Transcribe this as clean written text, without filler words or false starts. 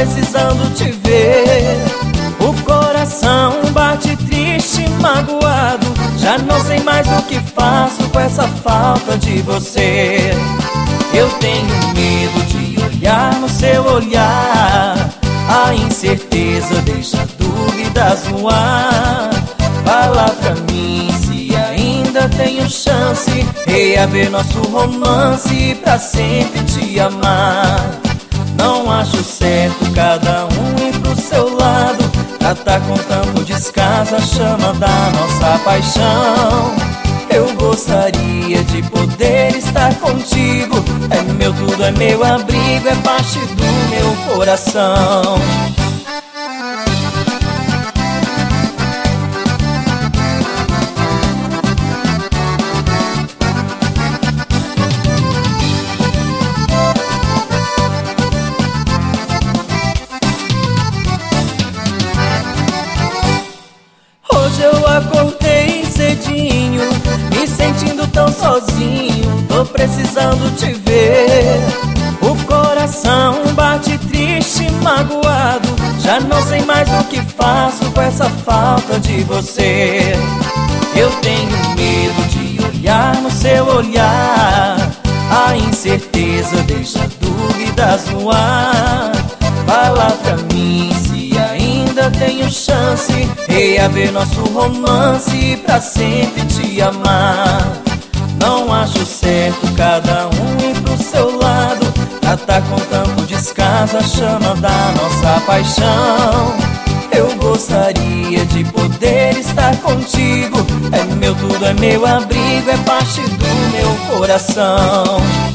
precisando te ver. O coração bate triste, magoado. Já não sei mais o que faço com essa falta de você. Eu tenho medo de olhar no seu olhar. A incerteza deixa dúvidas no ar. Fala pra mim se ainda tenho chance, reaver nosso romance pra sempre te amar. Não acho certo cada um ir pro seu lado, tratar com tanto descaso a chama da nossa paixão. Eu gostaria de poder estar contigo. É meu tudo, é meu abrigo, é parte do meu coração. Hoje eu acordei cedinho, me sentindo tão sozinho. Tô precisando te ver. O coração bate triste, magoado. Já não sei mais o que faço com essa falta de você. Eu tenho medo de olhar no seu olhar. A incerteza deixa dúvidas no ar. Fala pra mim se ainda tenho chance, reaver nosso romance pra sempre te amar. Não acho certo cada um ir pro seu lado, tratar com tanto descaso a chama da nossa paixão. Eu gostaria de poder estar contigo. É meu tudo, é meu abrigo, é parte do meu coração.